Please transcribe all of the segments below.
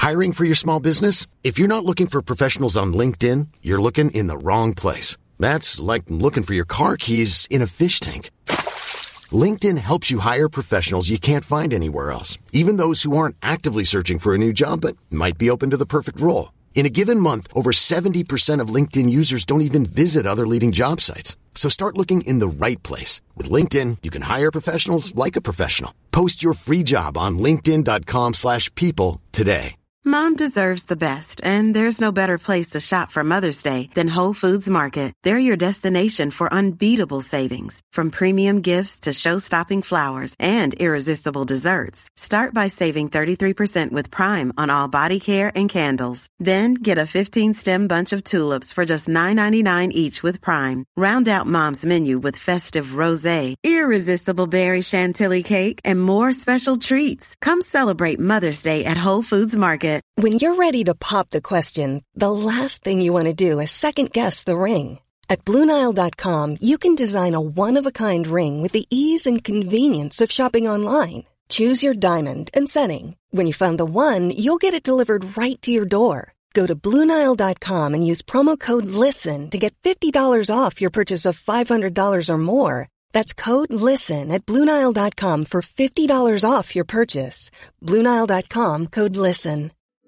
Hiring for your small business? If you're not looking for professionals on LinkedIn, you're looking in the wrong place. That's like looking for your car keys in a fish tank. LinkedIn helps you hire professionals you can't find anywhere else, even those who aren't actively searching for a new job but might be open to the perfect role. In a given month, over 70% of LinkedIn users don't even visit other leading job sites. So start looking in the right place. With LinkedIn, you can hire professionals like a professional. Post your free job on linkedin.com/people today. Mom deserves the best, and there's no better place to shop for Mother's Day than Whole Foods Market. They're your destination for unbeatable savings, from premium gifts to show-stopping flowers and irresistible desserts. Start by saving 33% with Prime on all body care and candles. Then get a 15-stem bunch of tulips for just $9.99 each with Prime. Round out Mom's menu with festive rosé, irresistible berry chantilly cake, and more special treats. Come celebrate Mother's Day at Whole Foods Market. When you're ready to pop the question, the last thing you want to do is second-guess the ring. At BlueNile.com, you can design a one-of-a-kind ring with the ease and convenience of shopping online. Choose your diamond and setting. When you find the one, you'll get it delivered right to your door. Go to BlueNile.com and use promo code LISTEN to get $50 off your purchase of $500 or more. That's code LISTEN at BlueNile.com for $50 off your purchase. BlueNile.com, code LISTEN.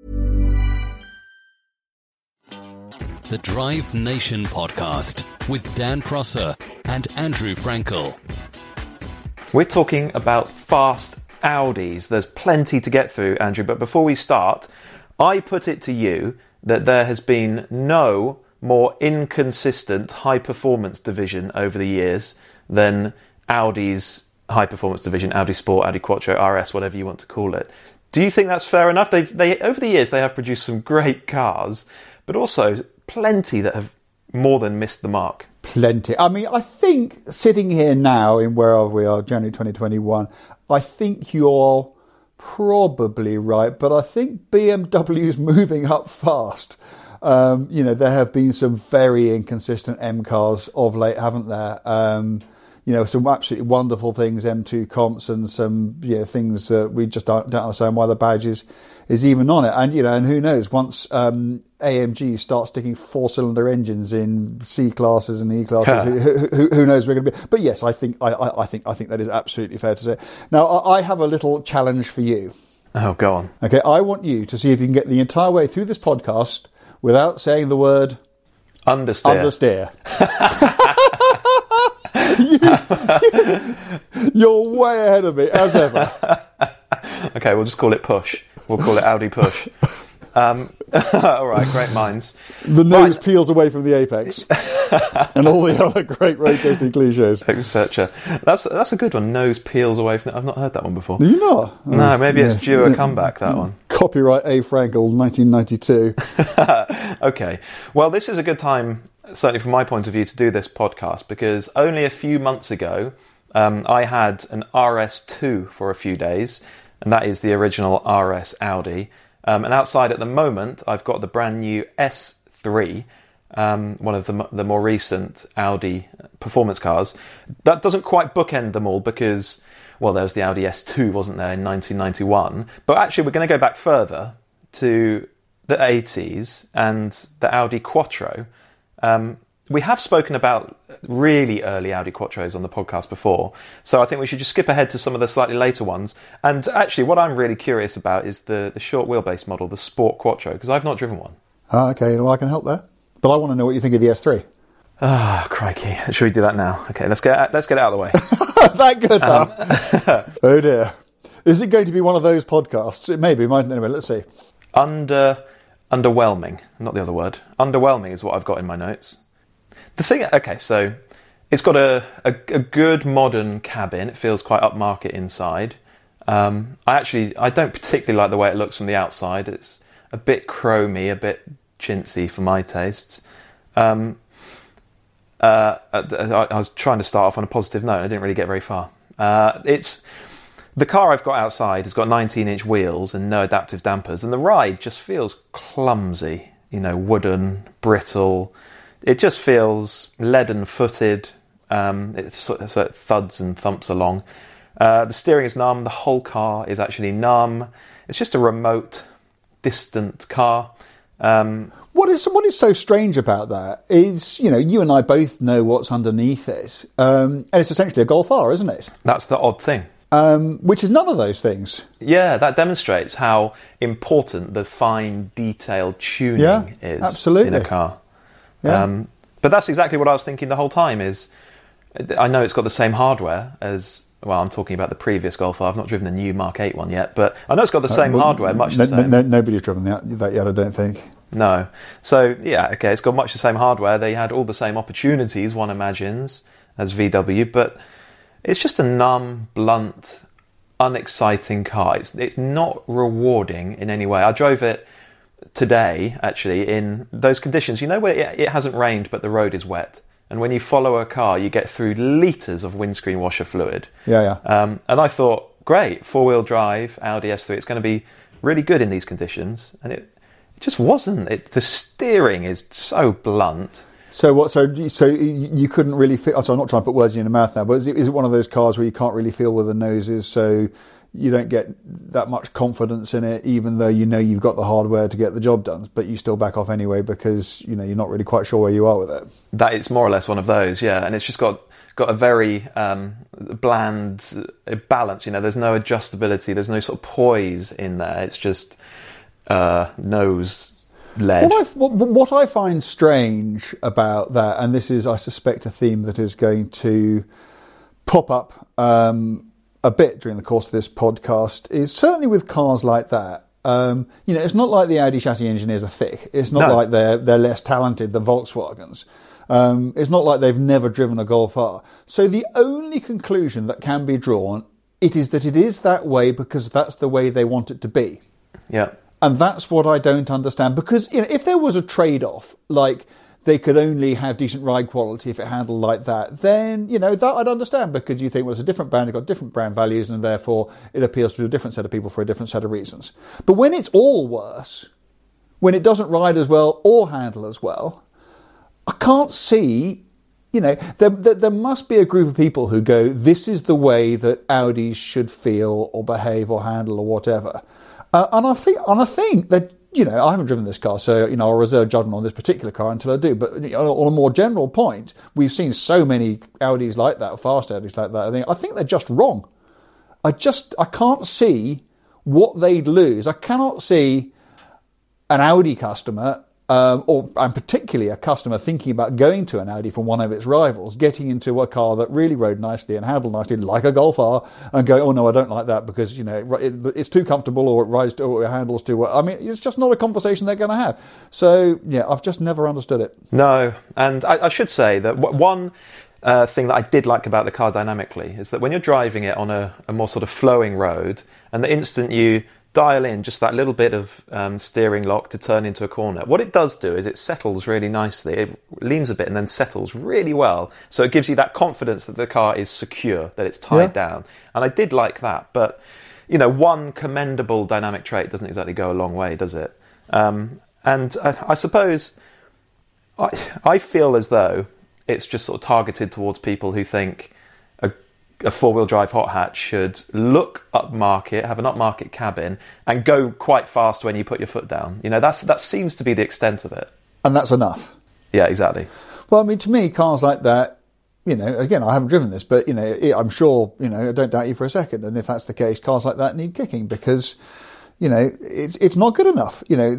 The Drive Nation podcast with Dan Prosser and Andrew Frankel. We're talking about fast Audis. There's plenty to get through, Andrew, but before we start, I put it to you that there has been no more inconsistent high-performance division over the years than Audi's high-performance division, Audi Sport, Audi Quattro, RS, whatever you want to call it. Do you think that's fair enough? They over the years, they have produced some great cars, but also plenty that have more than missed the mark. Plenty. I mean, I think sitting here now in wherever we are, January 2021, I think you're probably right, but I think BMW's moving up fast. There have been some very inconsistent M cars of late, haven't there? Some absolutely wonderful things, M2 comps, and some things that we just don't understand why the badge is even on it. And who knows, once AMG starts sticking 4-cylinder engines in C classes and E classes, who knows we're going to be. But yes, I think that is absolutely fair to say. Now, I have a little challenge for you. Oh, go on. Okay, I want you to see if you can get the entire way through this podcast without saying the word understeer. You're way ahead of me, as ever. Okay, we'll just call it push. We'll call it Audi push. All right, great minds. The nose peels away from the apex. And all the other great rotating cliches. Etc. That's a good one. Nose peels away from it. I've not heard that one before. Do you not? No, maybe it's due a comeback, that one. Copyright A. Frankel, 1992. Okay. Well, this is a good time, certainly from my point of view, to do this podcast, because only a few months ago, I had an RS2 for a few days, and that is the original RS Audi. And outside at the moment, I've got the brand new S3, one of the more recent Audi performance cars. That doesn't quite bookend them all because, well, there was the Audi S2, wasn't there, in 1991. But actually, we're going to go back further to the 80s and the Audi Quattro. We have spoken about really early Audi Quattros on the podcast before, so I think we should just skip ahead to some of the slightly later ones. And actually, what I'm really curious about is the short wheelbase model, the Sport Quattro, because I've not driven one. Okay, well, I can help there. But I want to know what you think of the S3. Ah, crikey. Should we do that now? Okay, let's get it out of the way. That good, huh? Oh, dear. Is it going to be one of those podcasts? It may be. Anyway, let's see. Underwhelming. Not the other word. Underwhelming is what I've got in my notes. The thing, okay, so it's got a good modern cabin. It feels quite upmarket inside. I don't particularly like the way it looks from the outside. It's a bit chromy, a bit chintzy for my tastes. I was trying to start off on a positive note. I didn't really get very far. The car I've got outside has got 19-inch wheels and no adaptive dampers, and the ride just feels clumsy. Wooden, brittle. It just feels leaden-footed. It sort of thuds and thumps along. The steering is numb. The whole car is actually numb. It's just a remote, distant car. What is so strange about that is, you and I both know what's underneath it, and it's essentially a Golf R, isn't it? That's the odd thing. Which is none of those things. Yeah, that demonstrates how important the fine, detailed tuning is absolutely. in a car. Yeah. But that's exactly what I was thinking the whole time. Is I know it's got the same hardware as. Well, I'm talking about the previous Golf R. I've not driven the new Mark 8 one yet, but I know it's got the same hardware, much the same. Nobody's driven that yet, I don't think. No. So, yeah, okay, it's got much the same hardware. They had all the same opportunities, one imagines, as VW, but it's just a numb, blunt, unexciting car. It's not rewarding in any way. I drove it today, actually, in those conditions. You know where it hasn't rained, but the road is wet. And when you follow a car, you get through litres of windscreen washer fluid. Yeah. And I thought, great, four-wheel drive, Audi S3, it's going to be really good in these conditions. And it just wasn't. The steering is so blunt. So what? So you couldn't really feel. So I'm not trying to put words in your mouth now, but is it one of those cars where you can't really feel where the nose is, so you don't get that much confidence in it, even though you've got the hardware to get the job done, but you still back off anyway because you're not really quite sure where you are with it? That it's more or less one of those, yeah. And it's just got a very bland balance. There's no adjustability. There's no sort of poise in there. It's just nose led. What I find strange about that, and this is, I suspect, a theme that is going to pop up a bit during the course of this podcast, is certainly with cars like that. It's not like the Audi chassis engineers are thick. It's not like they're less talented than Volkswagens. It's not like they've never driven a Golf R. So the only conclusion that can be drawn, it is that it is that way because that's the way they want it to be. Yeah. And that's what I don't understand. Because if there was a trade-off, like they could only have decent ride quality if it handled like that, then, that I'd understand, because you think, well, it's a different brand, it's got different brand values, and therefore it appeals to a different set of people for a different set of reasons. But when it's all worse, when it doesn't ride as well or handle as well, I can't see, there must be a group of people who go, this is the way that Audis should feel or behave or handle or whatever. And I think that, I haven't driven this car, so, I'll reserve judgment on this particular car until I do. But on a more general point, we've seen so many Audis like that, fast Audis like that. I think they're just wrong. I can't see what they'd lose. I cannot see an Audi customer, and particularly a customer thinking about going to an Audi from one of its rivals, getting into a car that really rode nicely and handled nicely, like a Golf R, and go, oh no, I don't like that because it's too comfortable, or it rides, or it handles too well. I mean, it's just not a conversation they're going to have. So yeah, I've just never understood it. No, and I should say that one thing that I did like about the car dynamically is that when you're driving it on a more sort of flowing road, and the instant you dial in just that little bit of steering lock to turn into a corner, what it does do is it settles really nicely. It leans a bit and then settles really well. So it gives you that confidence that the car is secure, that it's tied down. And I did like that. But, one commendable dynamic trait doesn't exactly go a long way, does it? And I suppose I feel as though it's just sort of targeted towards people who think a four-wheel drive hot hatch should look upmarket, have an upmarket cabin, and go quite fast when you put your foot down. That seems to be the extent of it. And that's enough. Yeah, exactly. Well, I mean, to me, cars like that, again, I haven't driven this, but, I'm sure, I don't doubt you for a second. And if that's the case, cars like that need kicking because, it's not good enough.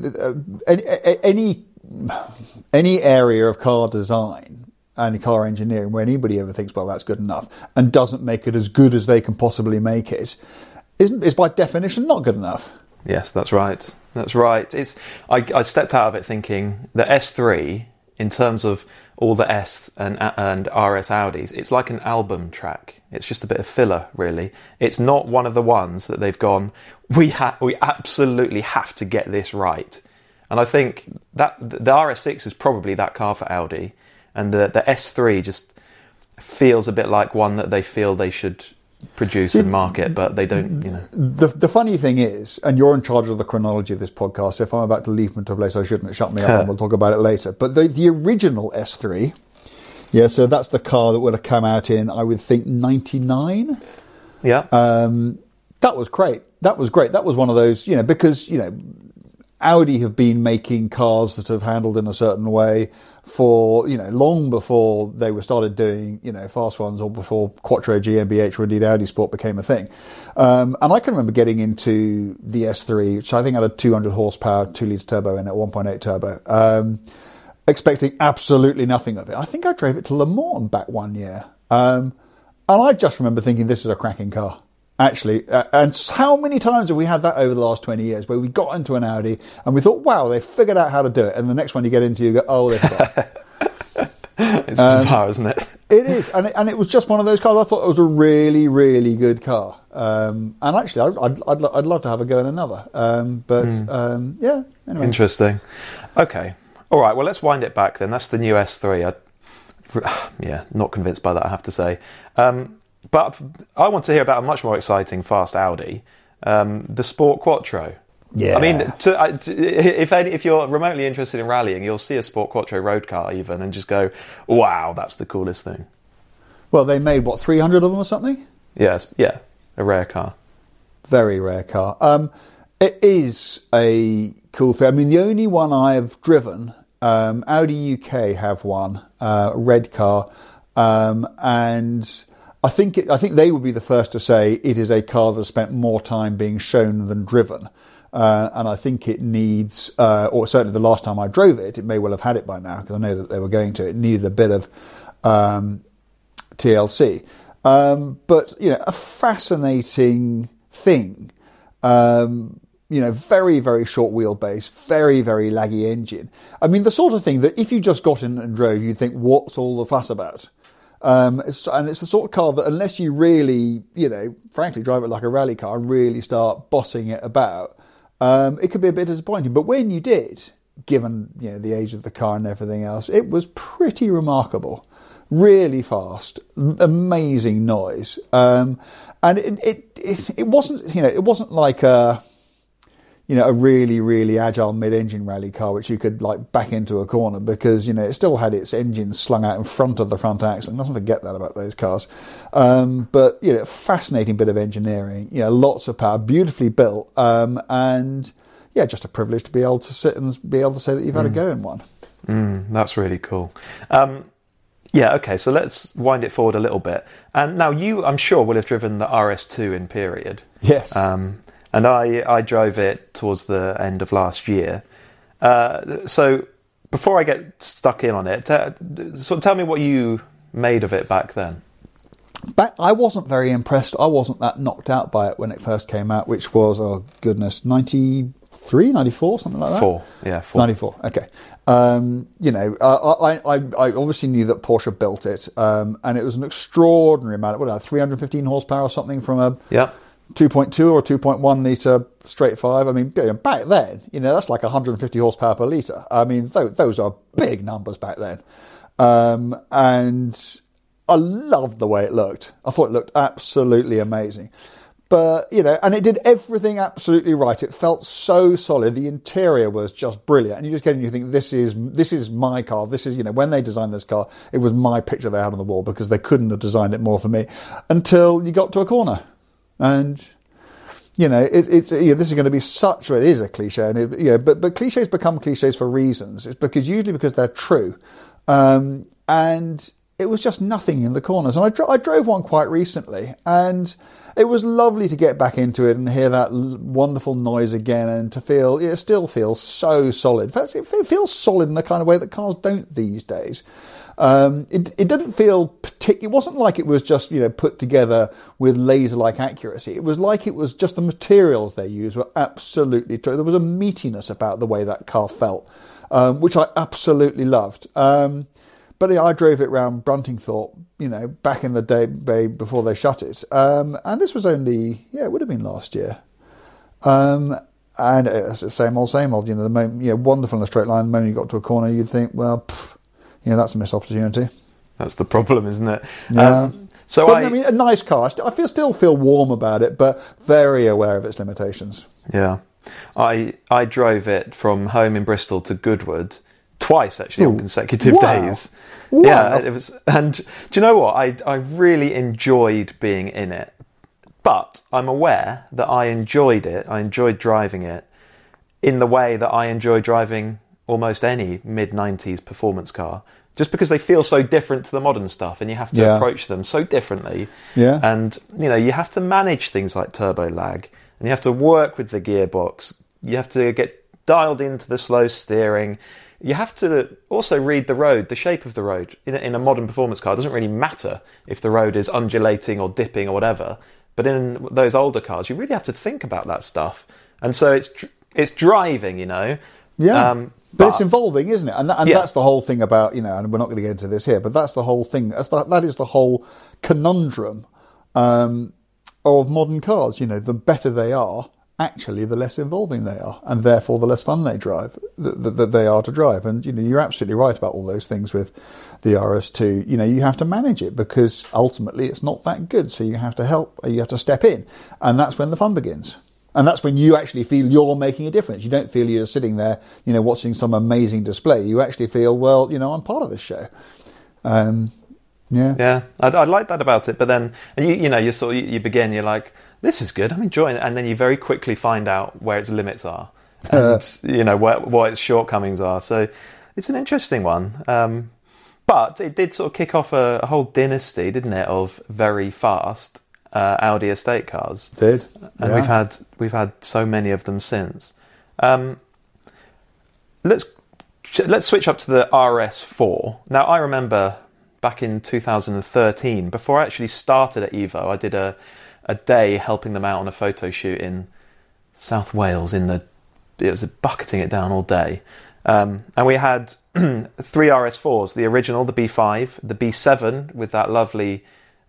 Any area of car design and car engineering where anybody ever thinks, well, that's good enough, and doesn't make it as good as they can possibly make it, is by definition not good enough. Yes, that's right. That's right. I stepped out of it thinking the S3, in terms of all the S and RS Audis, it's like an album track. It's just a bit of filler, really. It's not one of the ones that they've gone, we absolutely have to get this right. And I think that the RS6 is probably that car for Audi. And the S3 just feels a bit like one that they feel they should produce and market, but they don't, The funny thing is, and you're in charge of the chronology of this podcast, so if I'm about to leap into a place I shouldn't, shut me up and we'll talk about it later. But the original S3, so that's the car that would have come out in, I would think, 99. Yeah. That was great. That was great. That was one of those, because, Audi have been making cars that have handled in a certain way for, long before they were started doing, fast ones, or before Quattro GmbH or indeed Audi Sport became a thing. And I can remember getting into the S3, which I think had a 200 horsepower, 2-litre turbo in it, 1.8 turbo, expecting absolutely nothing of it. I think I drove it to Le Mans back one year. And I just remember thinking, this is a cracking car. Actually, and how many times have we had that over the last 20 years where we got into an Audi and we thought, wow, they figured out how to do it. And the next one you get into, you go, oh, they forgot. It's bizarre, isn't it? It is. And it was just one of those cars. I thought it was a really, really good car. And actually, I'd love to have a go in another. Yeah, anyway. Interesting. Okay. All right, well, let's wind it back then. That's the new S3. Not convinced by that, I have to say. But I want to hear about a much more exciting fast Audi, the Sport Quattro. Yeah. I mean, if you're remotely interested in rallying, you'll see a Sport Quattro road car even and just go, wow, that's the coolest thing. Well, they made, 300 of them or something? Yeah, a rare car. Very rare car. It is a cool thing. I mean, the only one I've driven, Audi UK have one, a red car, and I think they would be the first to say it is a car that spent more time being shown than driven. And I think it needs, or certainly the last time I drove it, it may well have had it by now, because I know that they were going to. It needed a bit of TLC. But, a fascinating thing. Very, very short wheelbase, very, very laggy engine. I mean, the sort of thing that if you just got in and drove, you'd think, what's all the fuss about? And it's the sort of car that unless you really, frankly, drive it like a rally car and really start bossing it about, it could be a bit disappointing. But when you did, given, the age of the car and everything else, it was pretty remarkable. Really fast, amazing noise. And it wasn't, it wasn't like a really, really agile mid-engine rally car which you could back into a corner, because, it still had its engine slung out in front of the front axle. And mustn't forget that about those cars. But, fascinating bit of engineering, lots of power, beautifully built. And just a privilege to be able to sit and be able to say that you've had a go in one. That's really cool. Okay, so let's wind it forward a little bit. And now you, I'm sure, will have driven the RS2 in period. Yes. And I drove it towards the end of last year. So before I get stuck in on it, tell me what you made of it back then. I wasn't very impressed. I wasn't that knocked out by it when it first came out, which was, 93, 94, something like that? 4. 94, okay. I obviously knew that Porsche built it, and it was an extraordinary amount, 315 horsepower or something from a 2.2 or 2.1 litre straight 5. I mean, back then, that's like 150 horsepower per litre. I mean, those are big numbers back then. And I loved the way it looked. I thought it looked absolutely amazing. But, and it did everything absolutely right. It felt so solid. The interior was just brilliant. And you just get in and you think, this is my car. This is, when they designed this car, it was my picture they had on the wall, because they couldn't have designed it more for me, until you got to a corner. And, this is going to be it is a cliche, and but cliches become cliches for reasons. It's usually because they're true. And it was just nothing in the corners. And I drove one quite recently, and it was lovely to get back into it and hear that wonderful noise again, and to feel, it still feels so solid. In fact, it feels solid in the kind of way that cars don't these days. It didn't feel it wasn't like it was just, put together with laser-like accuracy. It was like it was just the materials they used were absolutely true. There was a meatiness about the way that car felt, which I absolutely loved. But I drove it around Bruntingthorpe, back in the day before they shut it. And this was only, it would have been last year. And it's the same old. The moment, wonderful in a straight line. The moment you got to a corner, you'd think, well, that's a missed opportunity. That's the problem, isn't it? Yeah. A nice car. I still feel warm about it, but very aware of its limitations. Yeah. I drove it from home in Bristol to Goodwood twice, actually, on consecutive days. Wow. Yeah, it was. And do you know what? I really enjoyed being in it. But I'm aware that I enjoyed it. I enjoyed driving it in the way that I enjoy driving almost any mid-90s performance car, just because they feel so different to the modern stuff, and you have to approach them so differently. Yeah. And, you have to manage things like turbo lag, and you have to work with the gearbox. You have to get dialed into the slow steering. You have to also read the road, the shape of the road. In a modern performance car, it doesn't really matter if the road is undulating or dipping or whatever. But in those older cars, you really have to think about that stuff. And so it's driving, Yeah. But it's involving, isn't it? And that's the whole thing about, and we're not going to get into this here, but that's the whole thing. That is the whole conundrum of modern cars. The better they are, actually, the less involving they are, and therefore the less fun they they are to drive. And you're absolutely right about all those things with the RS2. You have to manage it because ultimately it's not that good. So you have to step in, and that's when the fun begins. And that's when you actually feel you're making a difference. You don't feel you're sitting there, watching some amazing display. You actually feel, well, I'm part of this show. Yeah, I like that about it. But then, you begin, you're like, this is good, I'm enjoying it. And then you very quickly find out where its limits are and, what its shortcomings are. So it's an interesting one. But it did sort of kick off a whole dynasty, didn't it, of very fast Audi estate cars. Did. And we've had so many of them since. Let's switch up to the RS4. Now, I remember back in 2013, before I actually started at Evo, I did a day helping them out on a photo shoot in South Wales. It was bucketing it down all day. And we had 3 RS4s, the original, the B5, the B7 with that lovely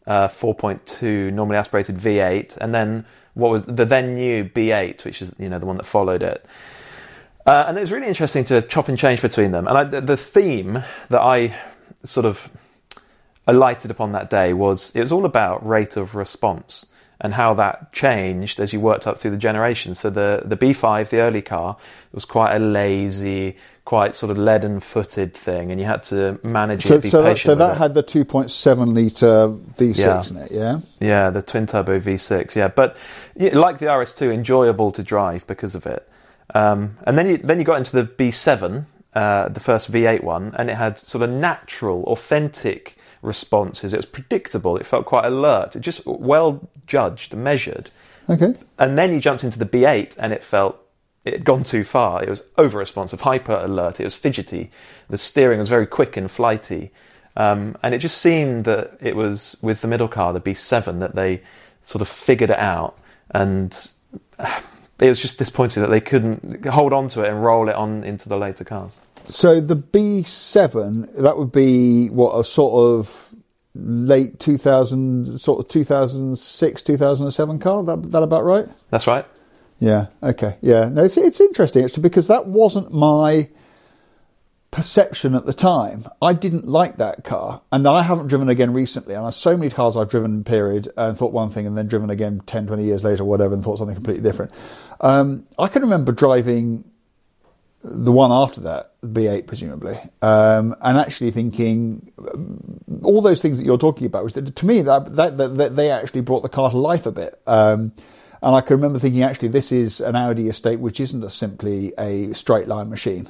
4.2 normally aspirated V8, and then what was the then new B8, which is the one that followed it. And it was really interesting to chop and change between them. And the theme that I sort of alighted upon that day was all about rate of response and how that changed as you worked up through the generations. So the B5, the early car, was quite a lazy, quite sort of leaden-footed thing, and you had to manage it, be patient So that with it. had the 2.7 litre V6 in it, yeah? Yeah, the twin-turbo V6, yeah. But like the RS2, enjoyable to drive because of it. And then you got into the B7, the first V8 one, and it had sort of natural, authentic responses. It was predictable. It felt quite alert. It just well judged, measured. Okay. And then you jumped into the B8, and it had gone too far. It was over-responsive, hyper-alert. It was fidgety. The steering was very quick and flighty. And it just seemed that it was with the middle car, the B7, that they sort of figured it out. And it was just disappointing that they couldn't hold on to it and roll it on into the later cars. So the B7, that would be a sort of late 2000, sort of 2006, 2007 car? That about right? That's right. Yeah, okay. Yeah, no, it's interesting actually, because that wasn't my perception at the time. I didn't like that car, and I haven't driven again recently, and so many cars I've driven period and thought one thing and then driven again 10, 20 years later or whatever and thought something completely different. I can remember driving the one after that, B8 presumably, and actually thinking all those things that you're talking about, which to me that they actually brought the car to life a bit. And I can remember thinking, actually, this is an Audi estate which isn't simply a straight line machine.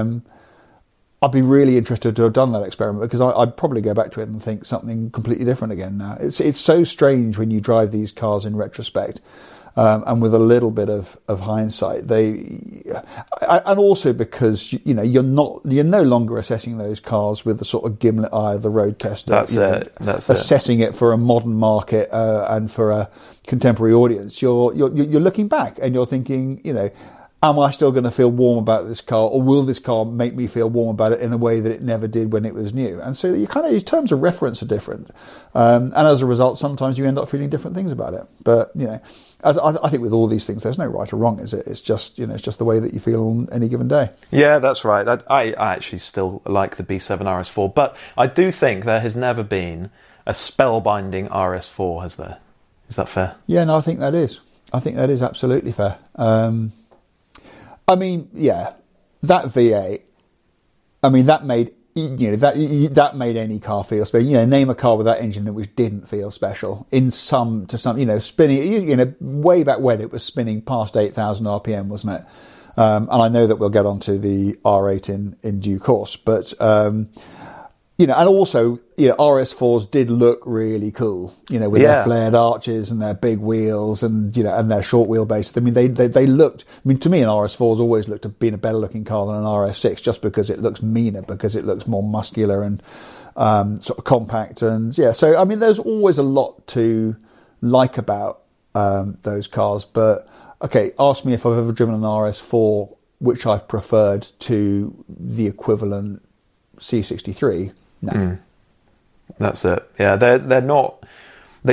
I'd be really interested to have done that experiment, because I'd probably go back to it and think something completely different again now. It's so strange when you drive these cars in retrospect. And with a little bit of hindsight, and also because you're no longer assessing those cars with the sort of gimlet eye of the road tester. That's assessing it for a modern market and for a contemporary audience. You're looking back and you're thinking, am I still going to feel warm about this car, or will this car make me feel warm about it in a way that it never did when it was new? And so your terms of reference are different, and as a result, sometimes you end up feeling different things about it. But I think with all these things, there's no right or wrong, is it? It's just it's just the way that you feel on any given day. Yeah, that's right. I actually still like the B7 RS4, but I do think there has never been a spellbinding RS4, has there? Is that fair? Yeah, no, I think that is. I think that is absolutely fair. I mean, yeah, that V8. I mean, that made that made any car feel special. Name a car with that engine which didn't feel special spinning. Way back when it was spinning past 8,000 RPM, wasn't it? And I know that we'll get onto the R8 in due course, but and also, RS4s did look really cool, with their flared arches and their big wheels and, and their short wheelbase. I mean, they looked, to me, an RS4 has always looked to being a better looking car than an RS6, just because it looks meaner, because it looks more muscular and sort of compact. And so, I mean, there's always a lot to like about those cars. But, okay, ask me if I've ever driven an RS4, which I've preferred to the equivalent C63. No. That's it. Yeah, they're not. They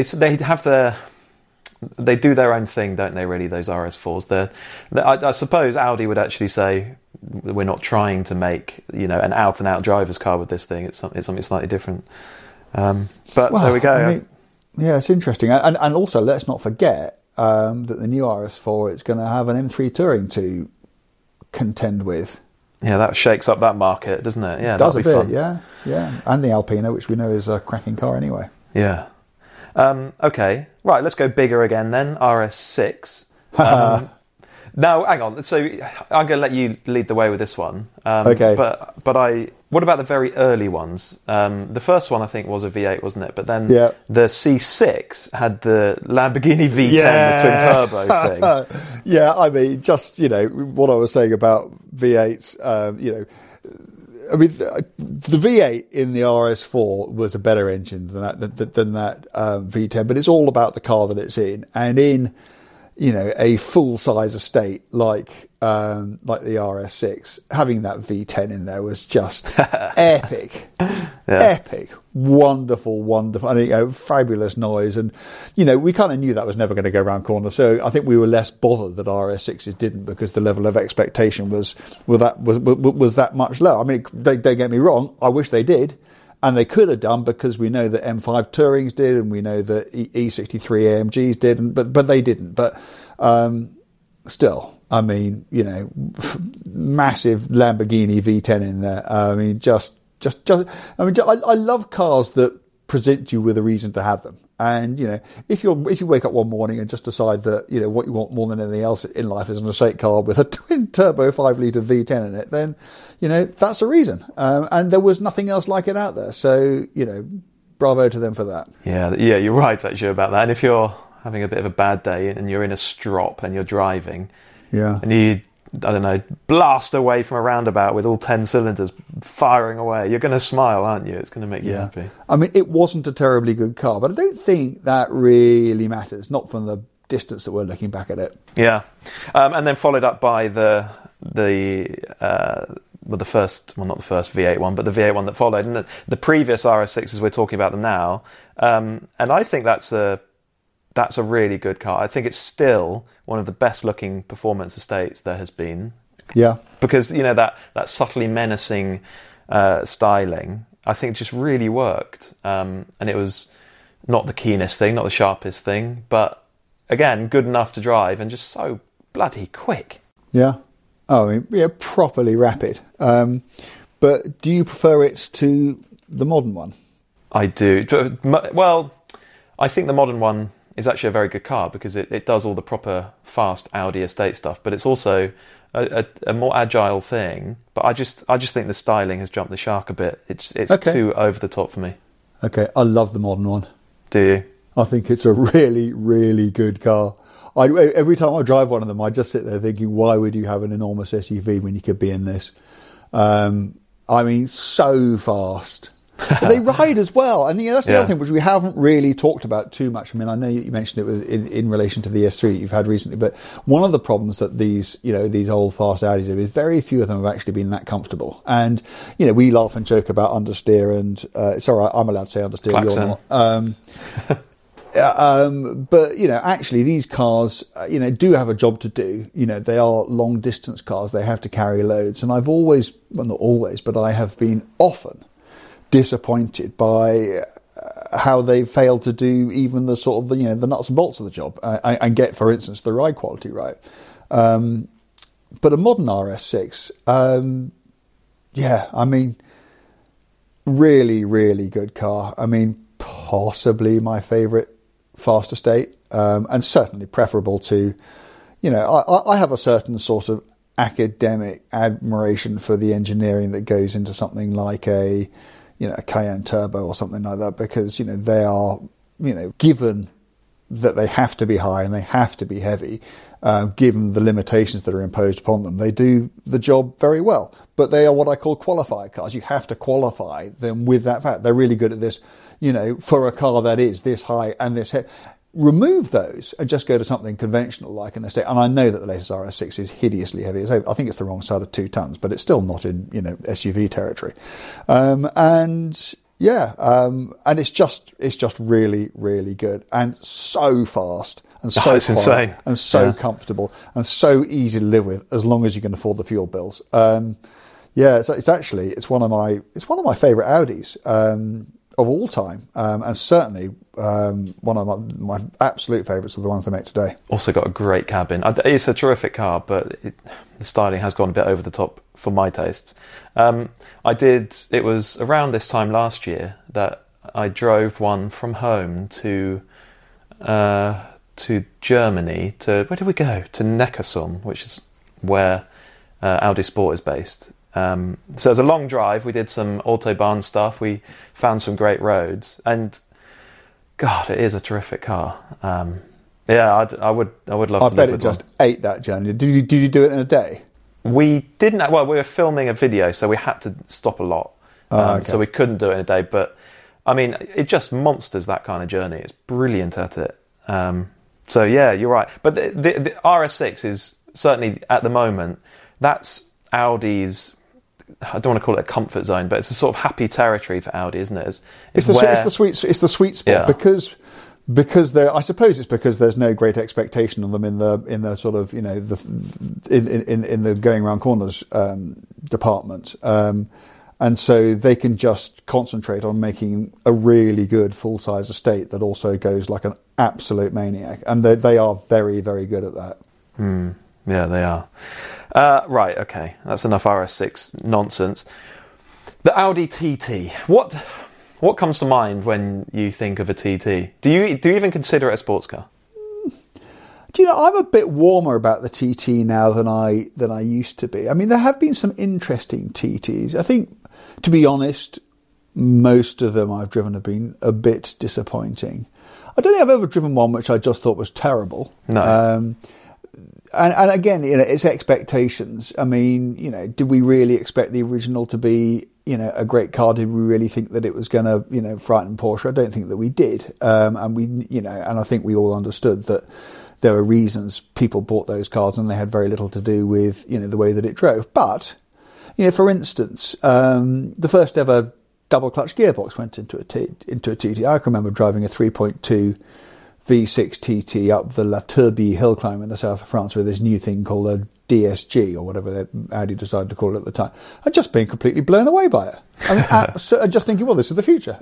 do their own thing, don't they? Really, those RS4s. I suppose Audi would actually say we're not trying to make an out and out driver's car with this thing. It's something slightly different. But there we go. I mean, it's interesting, and also let's not forget that the new RS4 is going to have an M3 Touring to contend with. Yeah, that shakes up that market, doesn't it? Yeah, does a bit, fun. yeah. And the Alpina, which we know is a cracking car anyway. Yeah. Okay, right, let's go bigger again then, RS6. Now, hang on, so I'm going to let you lead the way with this one. Okay. But what about the very early ones? The first one, I think, was a V8, wasn't it? But then the C6 had the Lamborghini V10, the twin-turbo thing. Yeah, I mean, just, what I was saying about V8s, I mean, the V8 in the RS4 was a better engine than that V10, but it's all about the car that it's in. And in, a full-size estate like the RS6, having that V10 in there was just epic. Epic. Wonderful. And fabulous noise. And, we kind of knew that was never going to go around corners. So I think we were less bothered that RS6s didn't, because the level of expectation was that much lower. I mean, don't get me wrong. I wish they did. And they could have done, because we know that M5 Tourings did, and we know that E63 AMGs did, but they didn't. But still, I mean, massive Lamborghini V10 in there. I mean, I love cars that present you with a reason to have them. And, if you wake up one morning and just decide that, what you want more than anything else in life is an estate car with a twin turbo 5-litre V10 in it, then, that's a reason. And there was nothing else like it out there. So, bravo to them for that. Yeah, you're right, actually, about that. And if you're having a bit of a bad day and you're in a strop and you're driving, and you, I don't know, blast away from a roundabout with all 10 cylinders firing away, you're going to smile, aren't you? It's going to make you happy. I mean, it wasn't a terribly good car, but I don't think that really matters, not from the distance that we're looking back at it. Yeah. And then followed up by the first, well, not the first V8 one, but the V8 one that followed, and the previous RS6s, we're talking about them now. And I think that's a really good car. I think it's still one of the best looking performance estates there has been. Yeah. Because, that subtly menacing styling, I think just really worked. And it was not the keenest thing, not the sharpest thing, but again, good enough to drive and just so bloody quick. Yeah. Oh, I mean, yeah, properly rapid. But do you prefer it to the modern one? I do. Well, I think the modern one is actually a very good car, because it does all the proper fast Audi estate stuff, but it's also a more agile thing. But I just think the styling has jumped the shark a bit. It's okay. Too over the top for me. Okay, I love the modern one. Do you? I think it's a really, really good car. Every time I drive one of them, I just sit there thinking, why would you have an enormous SUV when you could be in this? I mean, so fast. But they ride as well. And that's the other thing, which we haven't really talked about too much. I mean, I know you mentioned it in relation to the S3 you've had recently, but one of the problems that these old fast Audis have is very few of them have actually been that comfortable. And, we laugh and joke about understeer, and it's all right, I'm allowed to say understeer, Klaxon. You're not. But, actually these cars, do have a job to do. They are long distance cars. They have to carry loads. And I've always, well, not always, but I have been often disappointed by how they failed to do even the sort of, the nuts and bolts of the job and get, for instance, the ride quality right. But a modern RS6, I mean, really, really good car. I mean, possibly my favourite fast estate, and certainly preferable to, I have a certain sort of academic admiration for the engineering that goes into something like a Cayenne Turbo or something like that, because, they are, given that they have to be high and they have to be heavy, given the limitations that are imposed upon them, they do the job very well. But they are what I call qualified cars. You have to qualify them with that fact. They're really good at this, for a car that is this high and this heavy. Remove those and just go to something conventional like an estate. And I know that the latest RS6 is hideously heavy. I think it's the wrong side of 2 tons, but it's still not in, SUV territory. And it's just really, really good and so fast and so it's quiet insane. And so comfortable and so easy to live with as long as you can afford the fuel bills. It's one of my favourite Audis of all time, and certainly one of my absolute favourites of the ones they make today. Also got a great cabin. It's a terrific car, but the styling has gone a bit over the top for my tastes. It was around this time last year that I drove one from home to Germany. Where did we go? To Neckarsulm, which is where Audi Sport is based. So it was a long drive. We did some Autobahn stuff. We found some great roads, and God, it is a terrific car. I would love to. I bet it just ate that journey. Did you do it in a day? We didn't. Well, we were filming a video, so we had to stop a lot. So we couldn't do it in a day. But I mean, it just monsters that kind of journey. It's brilliant at it. So yeah, you're right. But the RS6 is certainly at the moment. That's Audi's. I don't want to call it a comfort zone, but it's a sort of happy territory for Audi, isn't it? It's the sweet spot, because I suppose it's because there's no great expectation on them in the sort of in the going round corners department, and so they can just concentrate on making a really good full size estate that also goes like an absolute maniac, and they are very, very good at that. Yeah, they are. Right, okay, that's enough RS6 nonsense. The Audi TT. What comes to mind when you think of a TT? Do you even consider it a sports car? Do you know, I'm a bit warmer about the TT now than I used to be. I mean, there have been some interesting TTs. I think, to be honest, most of them I've driven have been a bit disappointing. I don't think I've ever driven one which I just thought was terrible. No. And again, it's expectations. I mean, did we really expect the original to be, a great car? Did we really think that it was going to, frighten Porsche? I don't think that we did. And I think we all understood that there were reasons people bought those cars and they had very little to do with, the way that it drove. But, for instance, the first ever double clutch gearbox went into a TT. I can remember driving a 3.2 V6 TT up the La Turbie hill climb in the south of France with this new thing called a DSG or whatever Audi decided to call it at the time. I'd just been completely blown away by it. I mean, just thinking, well, this is the future.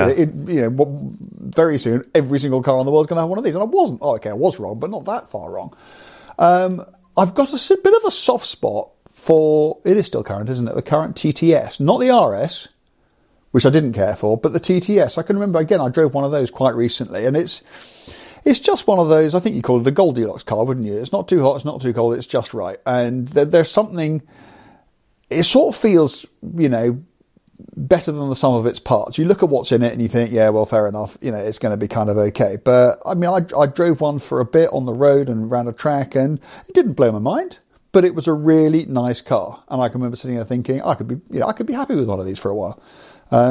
Very soon every single car in the world is going to have one of these, and I wasn't. Oh, okay, I was wrong, but not that far wrong. I've got a bit of a soft spot for. It is still current, isn't it? The current TTS, not the RS, which I didn't care for, but the TTS. I can remember again. I drove one of those quite recently, and it's just one of those, I think you call it a Goldilocks car, wouldn't you? It's not too hot, it's not too cold, it's just right. And there's something, it sort of feels, better than the sum of its parts. You look at what's in it and you think, yeah, well, fair enough, it's going to be kind of okay. But, I mean, I drove one for a bit on the road and around a track, and it didn't blow my mind. But it was a really nice car. And I can remember sitting there thinking, I could be happy with one of these for a while. I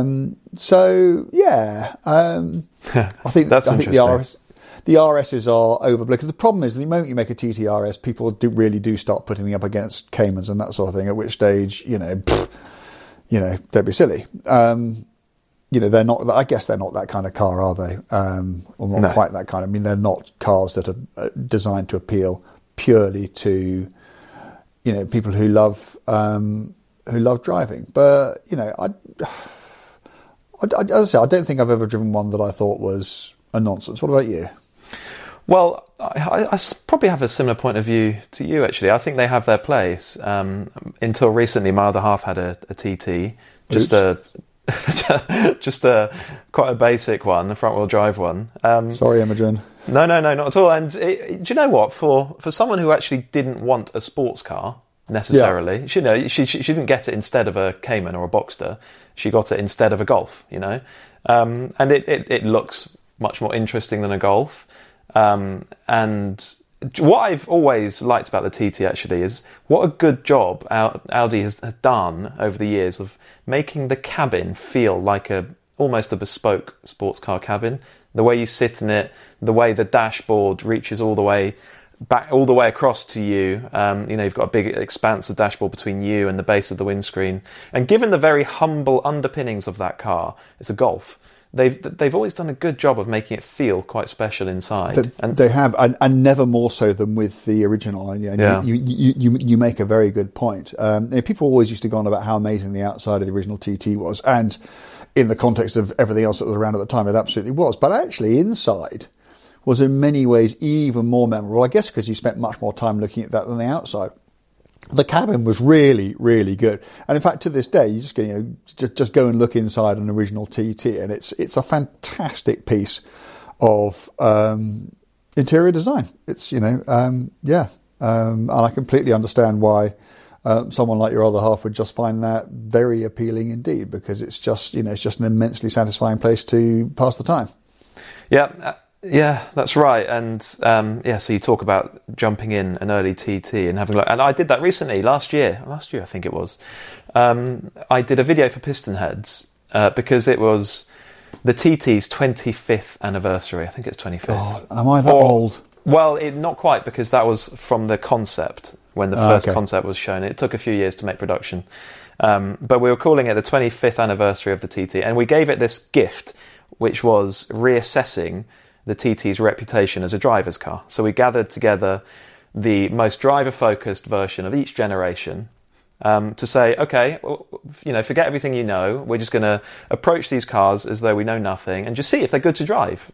think the RSs are overblown, because the problem is the moment you make a TT RS, people really do start putting them up against Caymans and that sort of thing, at which stage, they'd be silly. They're not, I guess they're not that kind of car, are they? Or not quite that kind. I mean, they're not cars that are designed to appeal purely to, people who love driving. But, as I say, I don't think I've ever driven one that I thought was a nonsense. What about you? Well, I probably have a similar point of view to you, actually. I think they have their place. Until recently, my other half had a TT, just quite a basic one, a front-wheel drive one. Sorry, Imogen. No, not at all. And do you know what? For someone who actually didn't want a sports car, necessarily. Yeah. She didn't get it instead of a Cayman or a Boxster. She got it instead of a Golf, and it looks much more interesting than a Golf. And what I've always liked about the TT actually is what a good job Audi has done over the years of making the cabin feel like almost a bespoke sports car cabin. The way you sit in it, the way the dashboard reaches all the way back, all the way across to you. You've got a big expanse of dashboard between you and the base of the windscreen. And given the very humble underpinnings of that car, it's a Golf. They've always done a good job of making it feel quite special inside. They have, and never more so than with the original. And you make a very good point. People always used to go on about how amazing the outside of the original TT was, and in the context of everything else that was around at the time, it absolutely was. But actually, inside was in many ways even more memorable. I guess because you spent much more time looking at that than the outside. The cabin was really, really good, and in fact, to this day, you just go and look inside an original TT, and it's a fantastic piece of interior design. It's and I completely understand why someone like your other half would just find that very appealing indeed, because it's just an immensely satisfying place to pass the time. Yeah, that's right. And so you talk about jumping in an early TT and having a look. And I did that recently, last year I think it was. I did a video for PistonHeads because it was the TT's 25th anniversary. I think it's 25th. God, am I that old? Well, not quite, because that was from the concept, when the first concept was shown. It took a few years to make production. But we were calling it the 25th anniversary of the TT. And we gave it this gift, which was reassessing the TT's reputation as a driver's car. So we gathered together the most driver-focused version of each generation to say, okay, forget everything you know. We're just going to approach these cars as though we know nothing and just see if they're good to drive,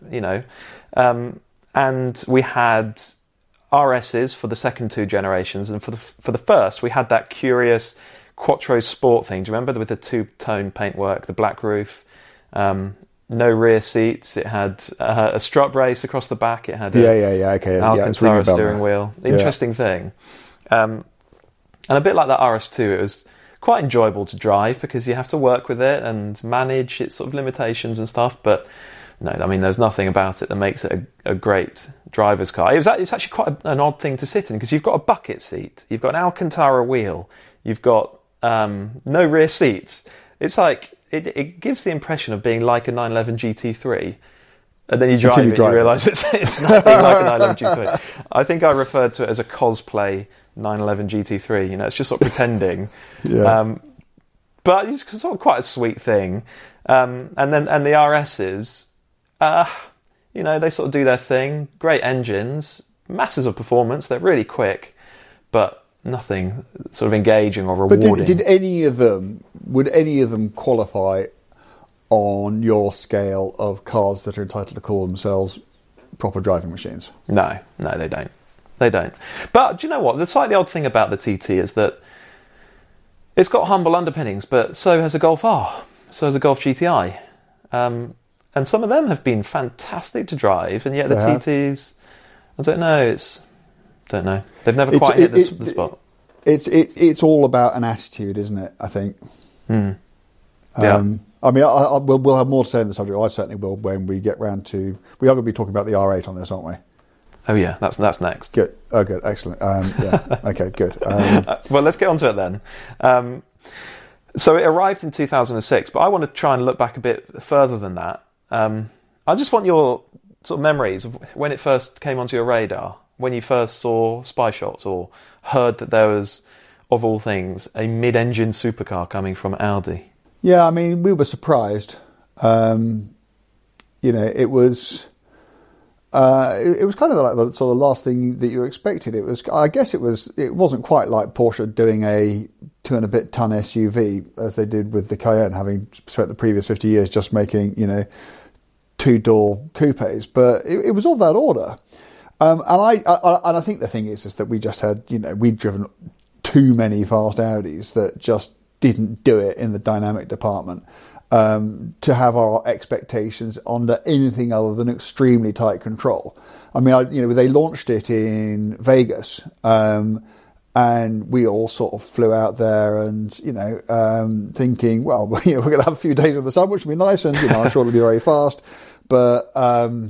And we had RSs for the second two generations, and for the first, we had that curious Quattro Sport thing. Do you remember, with the two-tone paintwork, the black roof? No rear seats. It had a strut brace across the back. It had Alcantara steering wheel. Interesting thing. And a bit like that RS2, it was quite enjoyable to drive because you have to work with it and manage its sort of limitations and stuff. But no, I mean, there's nothing about it that makes it a great driver's car. It's actually quite an odd thing to sit in, because you've got a bucket seat, you've got an Alcantara wheel, you've got no rear seats. It's like, it gives the impression of being like a 911 GT3, and then you drive it and you realise it's nothing like a 911 GT3. I think I referred to it as a cosplay 911 GT3. It's just sort of pretending. But it's sort of quite a sweet thing. And the RSs, they sort of do their thing. Great engines, masses of performance. They're really quick, but nothing sort of engaging or rewarding. But would any of them qualify on your scale of cars that are entitled to call themselves proper driving machines? No, they don't. But do you know what? The slightly odd thing about the TT is that it's got humble underpinnings, but so has a Golf R, so has a Golf GTI. And some of them have been fantastic to drive, and yet the TTs, I don't know. They've never quite hit the spot. It's all about an attitude, isn't it? I think. Yeah. I mean, we'll have more to say on the subject. I certainly will when we get round to. We are going to be talking about the R8 on this, aren't we? Oh yeah, that's next. Good. Oh, good. Excellent. Okay. Good. Well, let's get on to it then. So it arrived in 2006, but I want to try and look back a bit further than that. I just want your sort of memories of when it first came onto your radar, when you first saw spy shots or heard that there was, of all things, a mid-engine supercar coming from Audi. Yeah, I mean, we were surprised. It was kind of like the sort of last thing that you expected. It wasn't quite like Porsche doing a 2-and-a-bit ton SUV as they did with the Cayenne, having spent the previous 50 years just making, two-door coupes, but it was of that order. And I think the thing is that we just had, we'd driven too many fast Audis that just didn't do it in the dynamic department to have our expectations under anything other than extremely tight control. I mean, they launched it in Vegas, and And we all sort of flew out there and, thinking, well, we're going to have a few days in the sun, which will be nice. And, I'm sure it'll be very fast. But, I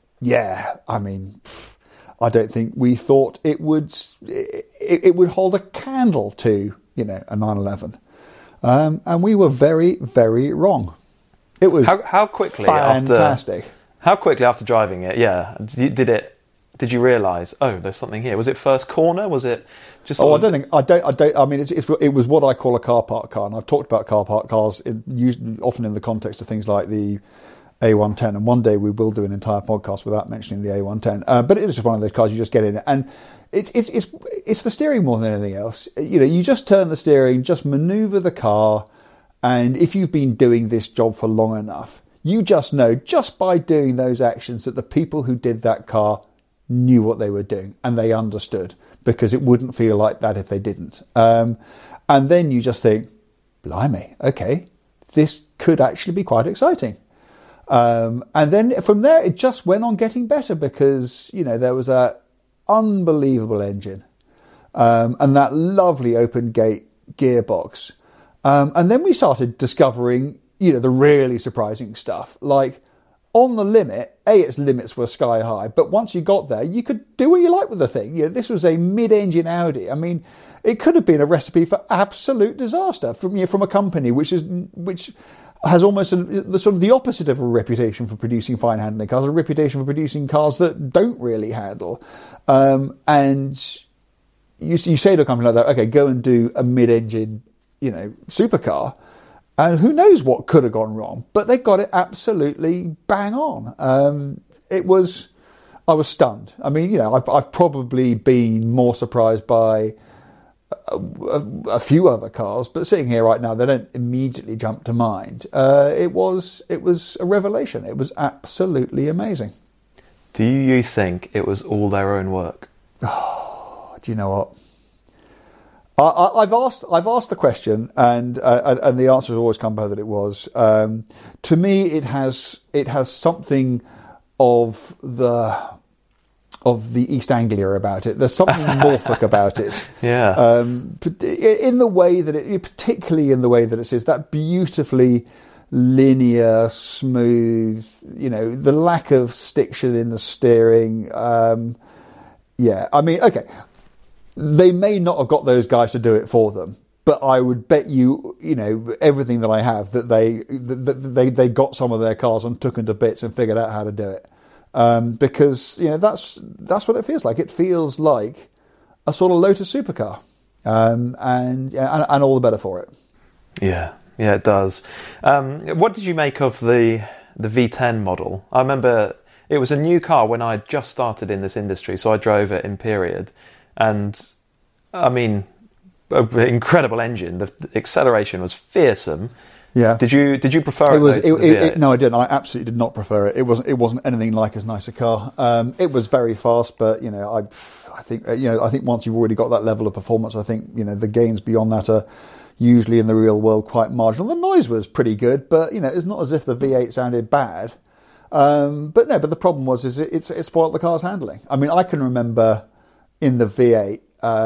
don't think we thought it would hold a candle to, a 911. And we were very, very wrong. It was how quickly fantastic. How quickly after driving it, did you realise, oh, there's something here? Was it first corner? Was it just? I don't. I mean, it was what I call a car park car, and I've talked about car park cars often in the context of things like the A110, and one day we will do an entire podcast without mentioning the A110. But it is just one of those cars you just get in, and it's the steering more than anything else. You just turn the steering, just manoeuvre the car, and if you've been doing this job for long enough, you just know just by doing those actions that the people who did that car knew what they were doing and they understood, because it wouldn't feel like that if they didn't. And then you just think, blimey, okay, this could actually be quite exciting. And then from there, it just went on getting better, because, there was that unbelievable engine and that lovely open gate gearbox. And then we started discovering, the really surprising stuff, like, on the limit, its limits were sky high, but once you got there, you could do what you like with the thing. This was a mid-engine Audi. I mean, it could have been a recipe for absolute disaster from a company which has almost the opposite of a reputation for producing fine handling cars, a reputation for producing cars that don't really handle. And you say to a company like that, okay, go and do a mid-engine, supercar. And who knows what could have gone wrong, but they got it absolutely bang on. I was stunned. I mean, I've probably been more surprised by a few other cars, but sitting here right now, they don't immediately jump to mind. It was a revelation. It was absolutely amazing. Do you think it was all their own work? Oh, do you know what? I've asked the question, and the answer has always come back that it was. To me, it has something of the East Anglia about it. There's something Norfolk about it. Yeah. In the way that particularly in the way that it says that beautifully linear, smooth. The lack of stiction in the steering. Yeah. I mean, okay. They may not have got those guys to do it for them, but I would bet you, everything that I have, that they got some of their cars and took them to bits and figured out how to do it. Because that's what it feels like. It feels like a sort of Lotus supercar, and all the better for it. Yeah, it does. What did you make of the V10 model? I remember it was a new car when I just started in this industry, so I drove it in period. And I mean, an incredible engine. The acceleration was fearsome. Yeah. Did you prefer it? No, I didn't. I absolutely did not prefer it. It wasn't anything like as nice a car. It was very fast, but I think once you've already got that level of performance, I think the gains beyond that are usually in the real world quite marginal. The noise was pretty good, but it's not as if the V8 sounded bad. But the problem was it spoiled the car's handling. I mean, I can remember in the V8,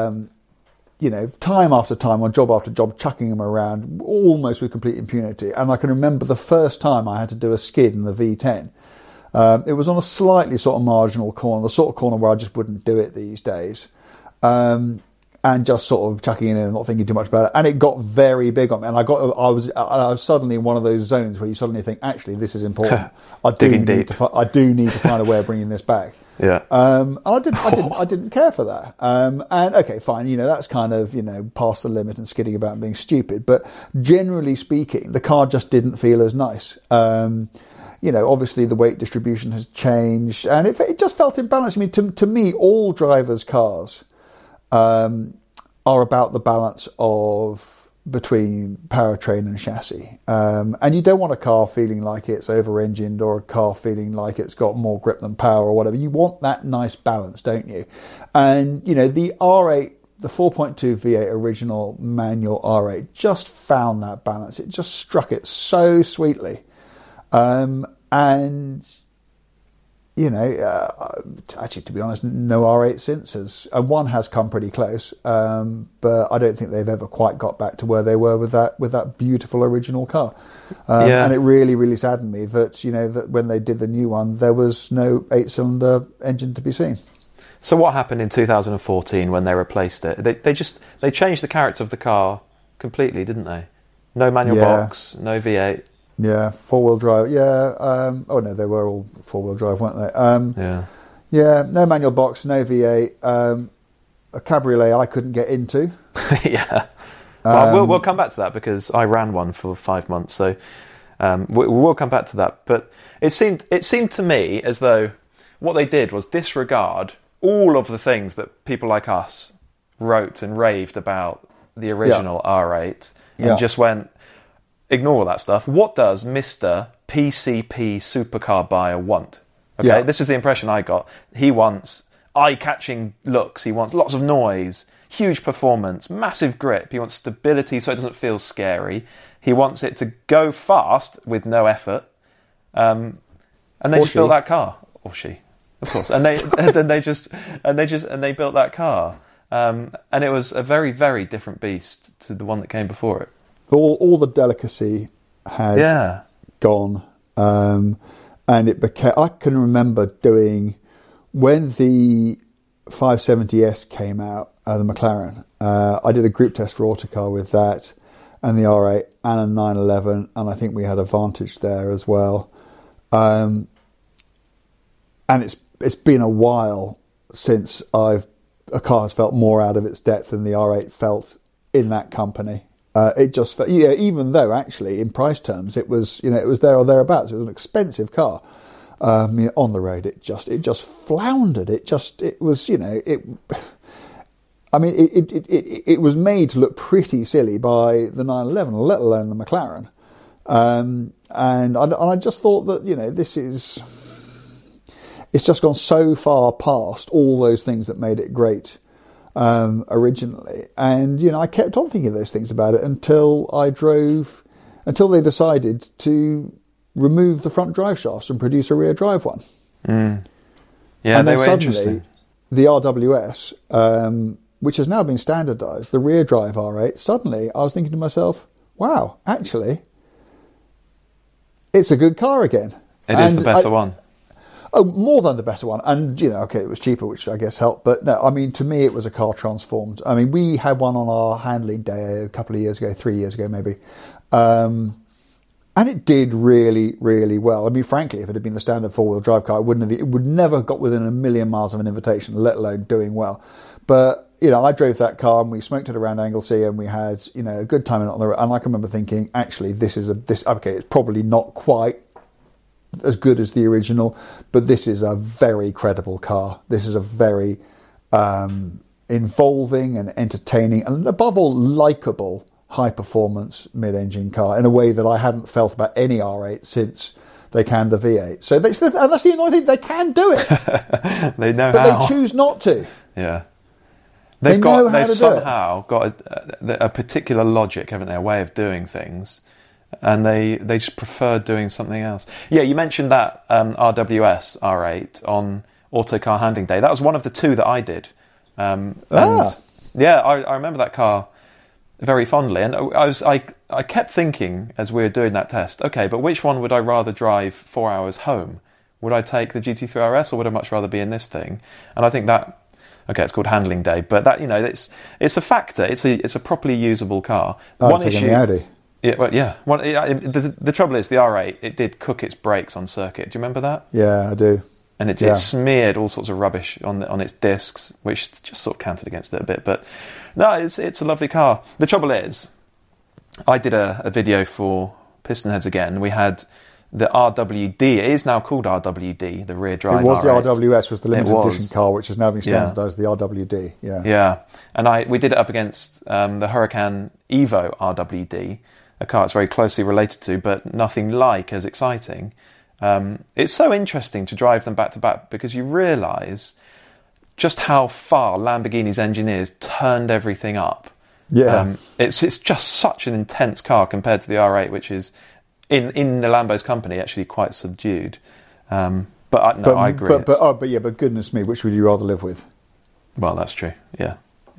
time after time, on job after job, chucking them around almost with complete impunity. And I can remember the first time I had to do a skid in the V10. It was on a slightly sort of marginal corner, the sort of corner where I just wouldn't do it these days. And just sort of chucking it in and not thinking too much about it. And it got very big on me. And I was suddenly in one of those zones where you suddenly think, actually, this is important. I do need to find a way of bringing this back. Yeah. And I didn't care for that. And okay, fine. That's kind of, past the limit and skidding about and being stupid. But generally speaking, the car just didn't feel as nice. Obviously the weight distribution has changed and it just felt imbalanced. I mean, to me, all drivers' cars, are about the balance between powertrain and chassis. And you don't want a car feeling like it's over-engined or a car feeling like it's got more grip than power or whatever. You want that nice balance, don't you? And, the R8, the 4.2 V8 original manual R8 just found that balance. It just struck it so sweetly. And actually, to be honest, no R8 since and one has come pretty close, but I don't think they've ever quite got back to where they were with that beautiful original car. And it really, really saddened me that that when they did the new one, there was no 8-cylinder engine to be seen. So what happened in 2014 when they replaced it? They changed the character of the car completely, didn't they? No manual box, no V8. Yeah, 4-wheel drive. Yeah. Oh no, they were all 4-wheel drive, weren't they? Yeah. No manual box, no V8. A cabriolet I couldn't get into. Yeah. Well, we'll come back to that because I ran one for 5 months, so we'll come back to that. But it seemed to me as though what they did was disregard all of the things that people like us wrote and raved about the original R8 and just went, ignore all that stuff. What does Mr. PCP supercar buyer want? Okay, this is the impression I got. He wants eye-catching looks. He wants lots of noise, huge performance, massive grip. He wants stability so it doesn't feel scary. He wants it to go fast with no effort. And they just built that car. Or she, of course. And they built that car. And it was a very, very different beast to the one that came before it. All the delicacy had gone, and it became. I can remember doing when the 570S came out, the McLaren. I did a group test for Autocar with that, and the R8 and a 911, and I think we had a Vantage there as well. And it's been a while since a car has felt more out of its depth than the R8 felt in that company. It just felt, even though actually in price terms it was there or thereabouts. It was an expensive car. On the road it just floundered. It was made to look pretty silly by the 911, let alone the McLaren. And I just thought that it's just gone so far past all those things that made it great originally, and I kept on thinking those things about it until they decided to remove the front drive shafts and produce a rear drive one. Yeah, and they then were suddenly, interesting. The RWS, which has now been standardised, the rear drive R8. Suddenly, I was thinking to myself, "Wow, actually, it's a good car again. It is the better one." Oh, more than the better one. And, it was cheaper, which I guess helped. But no, to me, it was a car transformed. We had one on our handling day a couple of years ago, 3 years ago maybe. And it did really, really well. Frankly, if it had been the standard 4-wheel drive car, it would never have got within a million miles of an invitation, let alone doing well. But, I drove that car and we smoked it around Anglesey and we had, a good time on the road. And I can remember thinking, actually, it's probably not quite as good as the original, but this is a very credible car. This is a very involving and entertaining and above all likeable high performance mid-engine car in a way that I hadn't felt about any R8 since they canned the V8. So and that's the annoying thing, they can do it. They know but how. They choose not to. Yeah. They've somehow got a particular logic, haven't they? A way of doing things. And they just prefer doing something else. Yeah, you mentioned that RWS R8 on Autocar Handling Day. That was one of the two that I did. Yeah, I remember that car very fondly. And I kept thinking as we were doing that test, okay, but which one would I rather drive 4 hours home? Would I take the GT3 RS or would I much rather be in this thing? And I think that, okay, it's called Handling Day, but that it's a factor. It's a properly usable car. One issue. The Audi. Yeah, well, yeah. The trouble is, the R8, it did cook its brakes on circuit. Do you remember that? Yeah, I do. And it smeared all sorts of rubbish on its discs, which just sort of counted against it a bit. But no, it's a lovely car. The trouble is, I did a video for Pistonheads again. We had the RWD. It is now called RWD, the rear drive. It was R8. the RWS, was the limited edition car, which has now been standardised, the RWD. Yeah. Yeah. And we did it up against the Huracan Evo RWD, a car it's very closely related to, but nothing like as exciting. It's so interesting to drive them back to back because you realise just how far Lamborghini's engineers turned everything up. Yeah, it's just such an intense car compared to the R8, which is in the Lambo's company actually quite subdued. But I agree. But goodness me, which would you rather live with? Well, that's true. Yeah.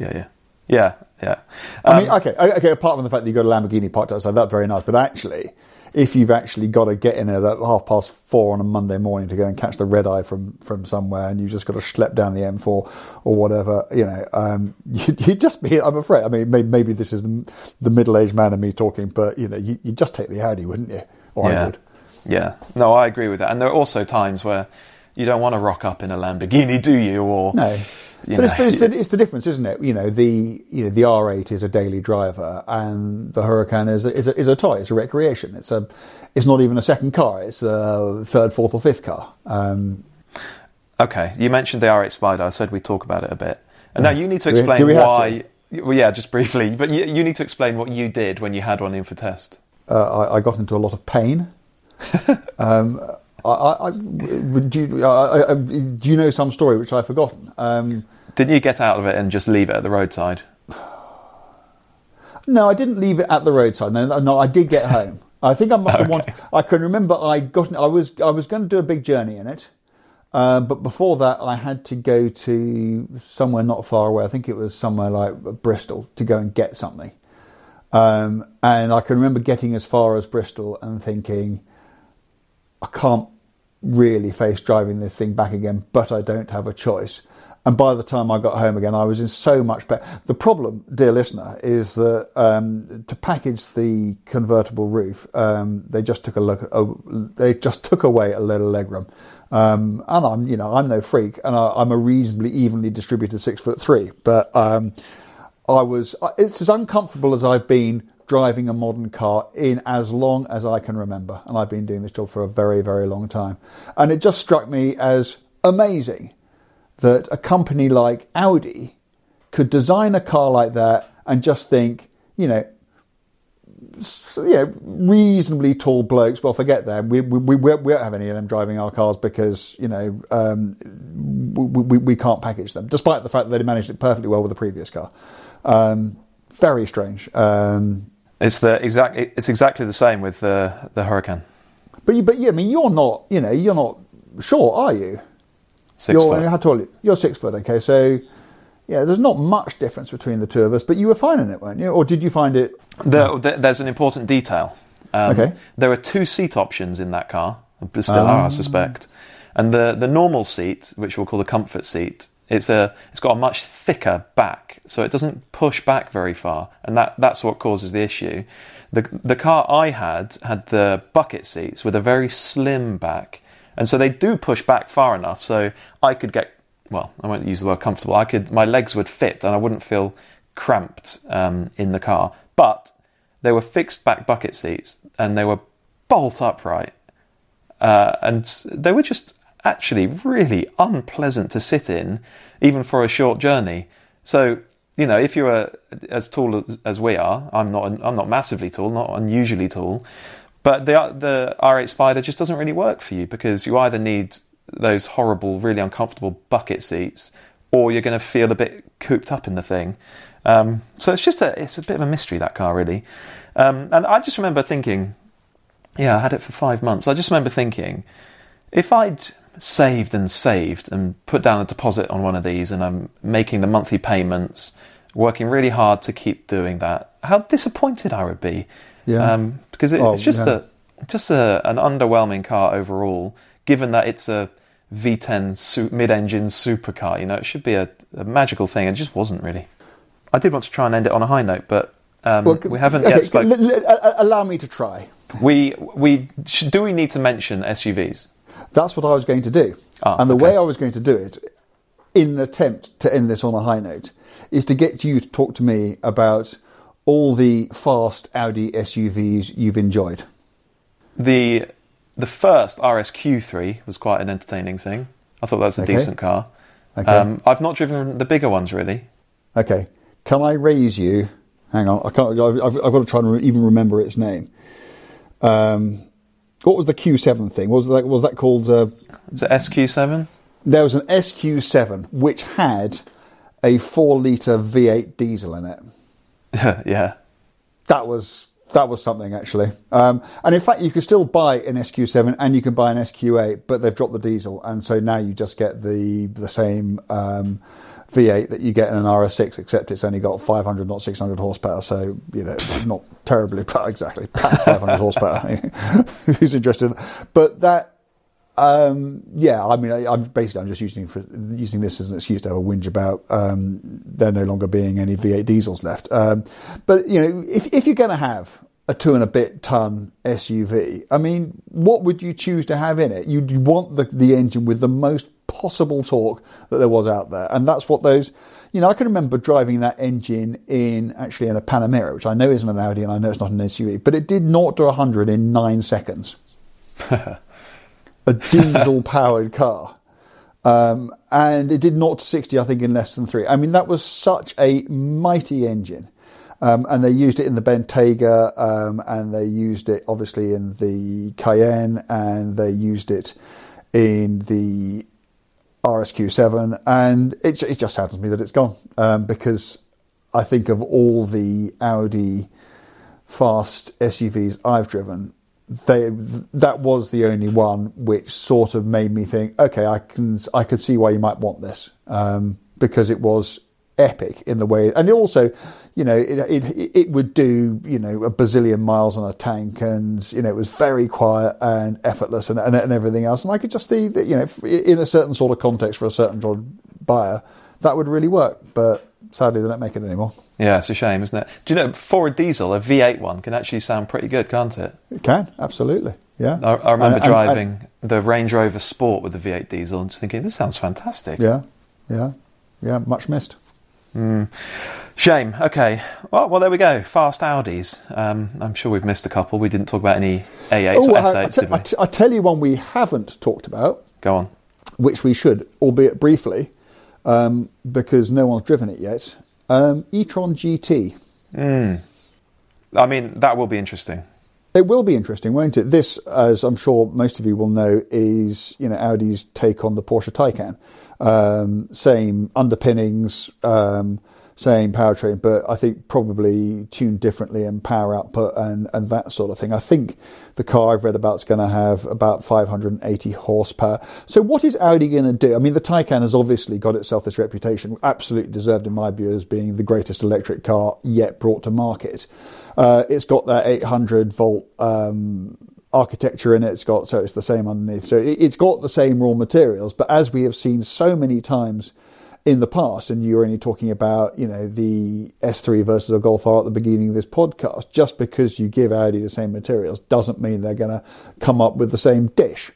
I mean, okay. Apart from the fact that you've got a Lamborghini parked outside, that's very nice. But actually, if you've actually got to get in at 4:30 on a Monday morning to go and catch the red eye from somewhere, and you've just got to schlep down the M4 or whatever, you'd just be. I'm afraid. I mean, maybe this is the middle-aged man in me talking, but you'd just take the Audi, wouldn't you? Or I would. Yeah. No, I agree with that. And there are also times where you don't want to rock up in a Lamborghini, do you? Or no. It's the difference, isn't it? The R8 is a daily driver, and the Huracan is a toy. It's a recreation. It's not even a second car. It's a third, fourth, or fifth car. Okay, you mentioned the R8 Spider. I said we'd talk about it a bit. And now you need to explain why. Well, yeah, just briefly. But you need to explain what you did when you had one in for test. I got into a lot of pain. Do you know some story which I've forgotten? Didn't you get out of it and just leave it at the roadside? No, I didn't leave it at the roadside. No, I did get home. I think I must have wanted. I can remember I was going to do a big journey in it, but before that I had to go to somewhere not far away. I think it was somewhere like Bristol to go and get something. And I can remember getting as far as Bristol and thinking, I can't really face driving this thing back again, but I don't have a choice. And by the time I got home again, I was in so much better. The problem, dear listener, is that to package the convertible roof, they just took away a load of legroom. And I'm no freak, and I'm a reasonably evenly distributed 6'3", but it's as uncomfortable as I've been driving a modern car in as long as I can remember. And I've been doing this job for a very, very long time. And it just struck me as amazing that a company like Audi could design a car like that and just think, reasonably tall blokes. Well, forget them. We won't have any of them driving our cars because, we can't package them, despite the fact that they managed it perfectly well with the previous car. Very strange. It's exactly the same with the Huracan. But you're not short, are you? 6 foot. How tall are you? You're 6 foot. Okay, so yeah, there's not much difference between the two of us. But you were fine in it, weren't you? Or did you find it? There's an important detail. Okay. There are 2 seat options in that car. There still are, I suspect. And the normal seat, which we'll call the comfort seat, it's got a much thicker back, so it doesn't push back very far, and that's what causes the issue. The car I had the bucket seats with a very slim back, and so they do push back far enough so I could get, well, I won't use the word comfortable, my legs would fit and I wouldn't feel cramped in the car. But they were fixed back bucket seats and they were bolt upright, and they were just actually really unpleasant to sit in, even for a short journey. So, if you're as tall as we are, I'm not massively tall, not unusually tall, but the R8 Spider just doesn't really work for you because you either need those horrible, really uncomfortable bucket seats, or you're going to feel a bit cooped up in the thing. So it's a bit of a mystery, that car, really. And I just remember thinking, I had it for 5 months. I just remember thinking, if I'd saved and put down a deposit on one of these, and I'm making the monthly payments, working really hard to keep doing that, how disappointed I would be. Yeah. Because it's just an underwhelming car overall, given that it's a V10 mid-engine supercar. It should be a magical thing. It just wasn't really. I did want to try and end it on a high note, but we haven't yet spoken. Allow me to try. Do we need to mention SUVs? That's what I was going to do. The way I was going to do it, in an attempt to end this on a high note, is to get you to talk to me about all the fast Audi SUVs you've enjoyed. The first RSQ3 was quite an entertaining thing. I thought that was a decent car. Okay. I've not driven the bigger ones, really. Okay. Can I raise you? Hang on, I can't. I've got to try and even remember its name. What was the Q7 thing? Was that called? Is it SQ7? There was an SQ7 which had a 4-litre V8 diesel in it. Yeah. That was That was something, actually. And in fact, you can still buy an SQ7 and you can buy an SQ8, but they've dropped the diesel. And so now you just get the same V8 that you get in an RS6, except it's only got 500, not 600 horsepower. So, not terribly, but exactly, 500 horsepower. Who's interested? But that, I'm just using this as an excuse to have a whinge about there no longer being any V8 diesels left. But if you're going to have a 2 and a bit ton SUV, I mean, what would you choose to have in it? You'd want the engine with the most possible torque that there was out there, and that's what those. I can remember driving that engine in a Panamera, which I know isn't an Audi, and I know it's not an SUV, but it did 0 to 100 in 9 seconds. A diesel-powered car. And it did 0 to 60, I think, in less than 3. I mean, that was such a mighty engine. And they used it in the Bentayga, and they used it, obviously, in the Cayenne, and they used it in the RSQ7. And it just saddens me that it's gone. Because I think of all the Audi fast SUVs I've driven, that was the only one which sort of made me think, okay, I could see why you might want this, because it was epic in the way, and also, it would do a bazillion miles on a tank, and it was very quiet and effortless and everything else, and I could just see that in a certain sort of context for a certain sort of buyer that would really work, but sadly they don't make it anymore. Yeah, it's a shame, isn't it? Do you know, for a diesel, a V8 one can actually sound pretty good, can't it? It can, absolutely, yeah. I remember driving the Range Rover Sport with the V8 diesel and just thinking, this sounds fantastic. Yeah, much missed. Shame. Okay. Well, there we go. Fast Audis. I'm sure we've missed a couple. We didn't talk about any A8s or S8s, did we? I'll tell you one we haven't talked about. Go on. Which we should, albeit briefly, because no one's driven it yet. e-tron GT. I mean, that will be interesting. It will be interesting, won't it? This, as I'm sure most of you will know, is Audi's take on the Porsche Taycan. Same underpinnings, same powertrain, but I think probably tuned differently in power output and that sort of thing. I think the car I've read about is going to have about 580 horsepower. So what is Audi going to do? I mean, the Taycan has obviously got itself this reputation, absolutely deserved in my view, as being the greatest electric car yet brought to market. It's got that 800 volt architecture in it. It's the same underneath. So it's got the same raw materials, but as we have seen so many times in the past, and you're only talking about, the S3 versus a Golf R at the beginning of this podcast, just because you give Audi the same materials doesn't mean they're going to come up with the same dish.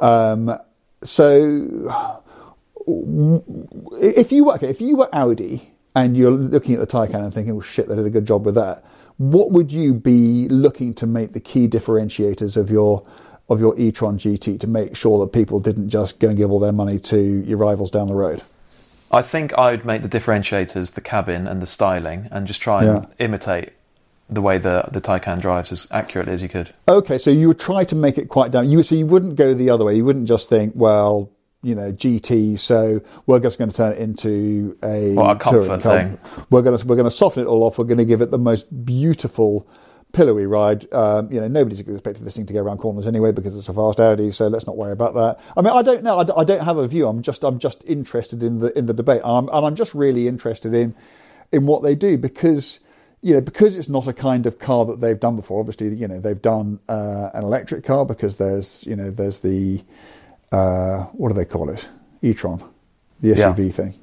So if you were Audi and you're looking at the Taycan and thinking, well, shit, they did a good job with that, what would you be looking to make the key differentiators of your e-tron GT to make sure that people didn't just go and give all their money to your rivals down the road? I think I'd make the differentiators the cabin and the styling, and just try and imitate the way the Taycan drives as accurately as you could. Okay, so you would try to make it quite down. So you wouldn't go the other way. You wouldn't just think, well, GT, so we're just going to turn it into a comfort thing. We're going to soften it all off. We're going to give it the most beautiful pillowy ride. Nobody's expecting this thing to go around corners anyway because it's a fast Audi, so let's not worry about that. I mean, I don't know. I don't have a view. I'm just interested in the debate, and I'm just really interested in what they do because it's not a kind of car that they've done before. Obviously, they've done an electric car because there's the what do they call it? e-tron, the SUV thing.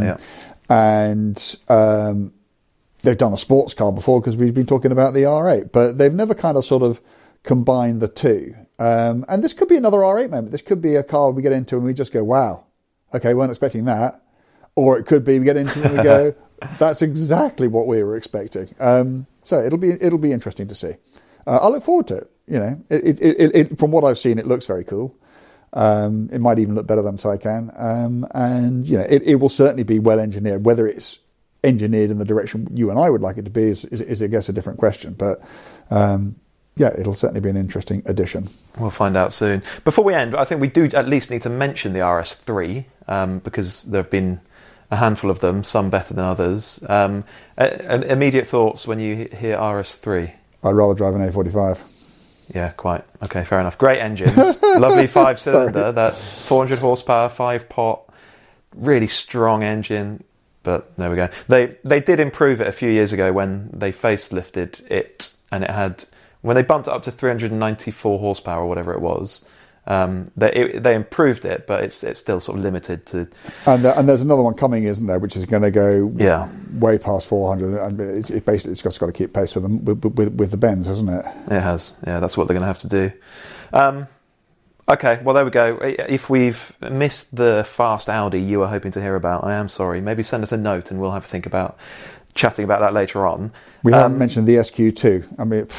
And they've done a sports car before because we've been talking about the R8, but they've never kind of sort of combined the two. And this could be another R8 moment. This could be a car we get into and we just go, wow, okay, weren't expecting that. Or it could be we get into it and we go, that's exactly what we were expecting. So it'll be interesting to see. I look forward to it. It from what I've seen, it looks very cool. It might even look better than Taycan. And it will certainly be well engineered. Whether it's engineered in the direction you and I would like it to be is I guess a different question. But it'll certainly be an interesting addition. We'll find out soon. Before we end, I think we do at least need to mention the RS3 because there have been a handful of them, some better than others. Immediate thoughts when you hear RS3? I'd rather drive an A45. Yeah, quite. Okay, fair enough. Great engines. Lovely 5-cylinder, that 400 horsepower, 5-pot, really strong engine. But there we go. They did improve it a few years ago when they facelifted it, and it had, when they bumped it up to 394 horsepower or whatever it was, they improved it, but it's still sort of limited to. And there's another one coming, isn't there, which is going to go way past 400, and it's just got to keep pace with them with the Benz, hasn't it? It has. Yeah, that's what they're going to have to do. Okay, well, there we go. If we've missed the fast Audi you were hoping to hear about, I am sorry. Maybe send us a note and we'll have a think about chatting about that later on. We haven't mentioned the SQ2. I mean,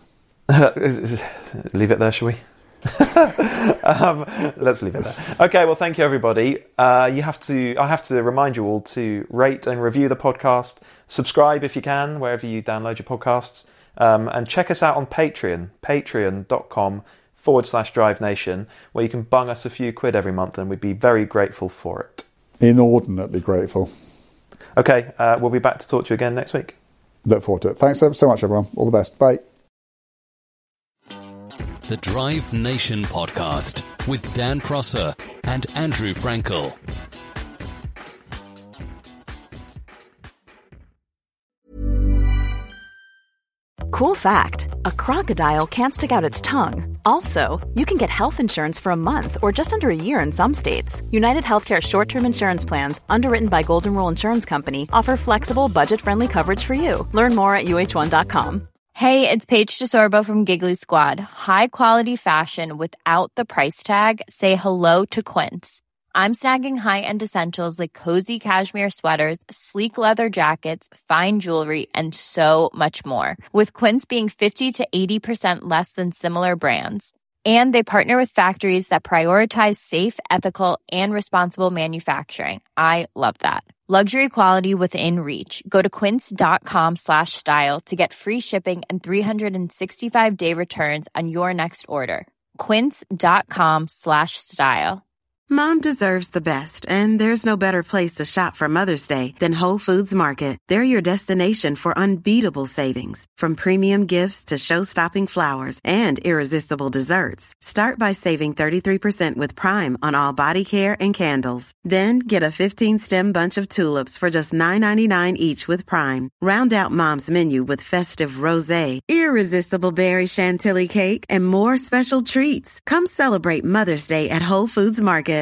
leave it there, shall we? Let's leave it there. Okay, well, thank you, everybody. I have to remind you all to rate and review the podcast. Subscribe if you can, wherever you download your podcasts. And check us out on Patreon, patreon.com/Drive Nation, where you can bung us a few quid every month, and we'd be very grateful for it. Inordinately grateful. Okay, we'll be back to talk to you again next week. Look forward to it. Thanks so much, everyone. All the best. Bye. The Drive Nation podcast with Dan Prosser and Andrew Frankel. Cool fact, a crocodile can't stick out its tongue. Also, you can get health insurance for a month or just under a year in some states. United Healthcare short-term insurance plans, underwritten by Golden Rule Insurance Company, offer flexible, budget-friendly coverage for you. Learn more at uh1.com. Hey, it's Paige DeSorbo from Giggly Squad. High quality fashion without the price tag. Say hello to Quince. I'm snagging high-end essentials like cozy cashmere sweaters, sleek leather jackets, fine jewelry, and so much more. With Quince being 50 to 80% less than similar brands. And they partner with factories that prioritize safe, ethical, and responsible manufacturing. I love that. Luxury quality within reach. Go to quince.com/style to get free shipping and 365-day returns on your next order. Quince.com/style. Mom deserves the best, and there's no better place to shop for Mother's Day than Whole Foods Market. They're your destination for unbeatable savings, from premium gifts to show-stopping flowers and irresistible desserts. Start by saving 33% with Prime on all body care and candles. Then get a 15-stem bunch of tulips for just $9.99 each with Prime. Round out Mom's menu with festive rosé, irresistible berry chantilly cake, and more special treats. Come celebrate Mother's Day at Whole Foods Market.